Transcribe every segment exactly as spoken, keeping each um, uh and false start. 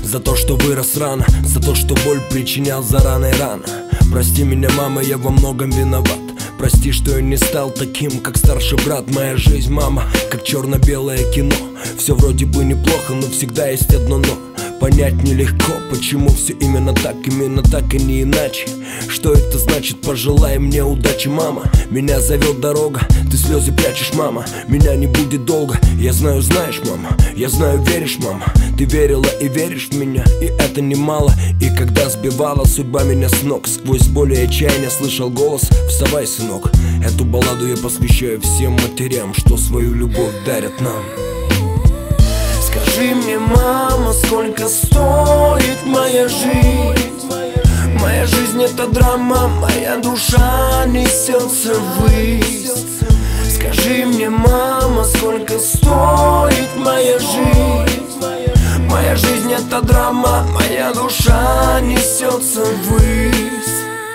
за то, что вырос рано, за то, что боль причинял за раной рано. Прости меня, мама, я во многом виноват. Прости, что я не стал таким, как старший брат. Моя жизнь, мама, как черно-белое кино. Все вроде бы неплохо, но всегда есть одно но. Понять нелегко, почему все именно так, именно так и не иначе. Что это значит? Пожелай мне удачи, мама. Меня зовет дорога, ты слезы прячешь, мама. Меня не будет долго, я знаю, знаешь, мама. Я знаю, веришь, мама. Ты верила и веришь в меня, и это немало. И когда сбивала судьба меня с ног, сквозь боль и отчаяние слышал голос: вставай, сынок. Эту балладу я посвящаю всем матерям, что свою любовь дарят нам. Скажи мне, мама, сколько стоит моя жизнь? Моя жизнь — это драма, моя душа несется ввысь. Скажи мне, мама, сколько стоит моя жизнь? Моя жизнь — это драма, моя душа несется ввысь.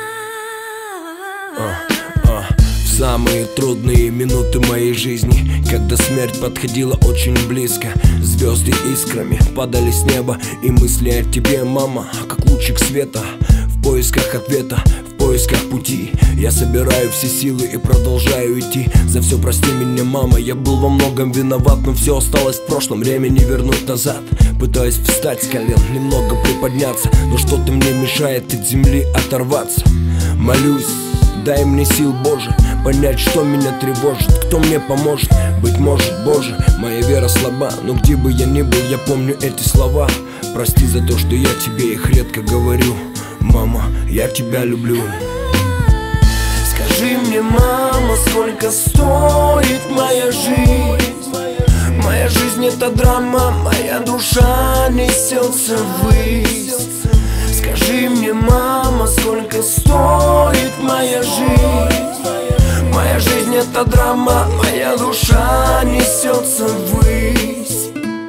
В самые трудные минуты моей жизни, когда смерть подходила очень близко, звезды искрами падали с неба, и мысли о тебе, мама, как лучик света. В поисках ответа, в поисках пути я собираю все силы и продолжаю идти. За все прости меня, мама, я был во многом виноват, но все осталось в прошлом, время не вернуть назад. Пытаюсь встать с колен, немного приподняться, но что-то мне мешает от земли оторваться. Молюсь, дай мне сил, Боже, понять, что меня тревожит, кто мне поможет. Быть может, Боже, моя вера слаба, но где бы я ни был, я помню эти слова. Прости за то, что я тебе их редко говорю. Мама, я тебя люблю. Скажи мне, мама, сколько стоит моя жизнь? Моя жизнь — это драма, моя душа несется ввысь. Скажи мне, мама, сколько стоит моя жизнь? Моя жизнь — это драма, моя душа несется ввысь.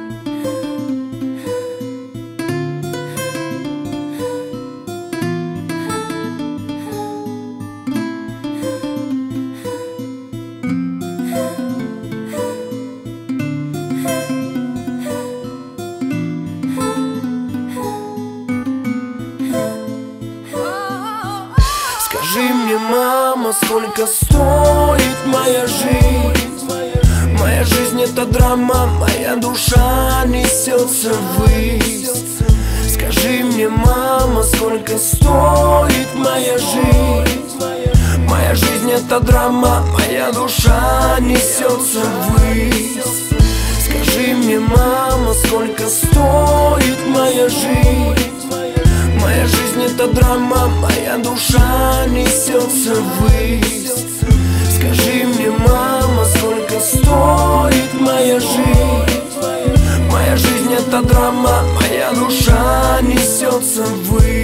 Скажи мне, мама, сколько стоит моя жизнь? Моя жизнь — это драма, моя душа несется ввысь. Скажи мне, мама, сколько стоит моя жизнь? Моя жизнь — это драма, моя душа несется ввысь. Скажи мне, мама, сколько стоит моя жизнь? Моя жизнь — это драма, моя душа несется ввысь. Скажи мне, мама, сколько стоит моя жизнь? Моя жизнь — это драма, моя душа несется ввысь.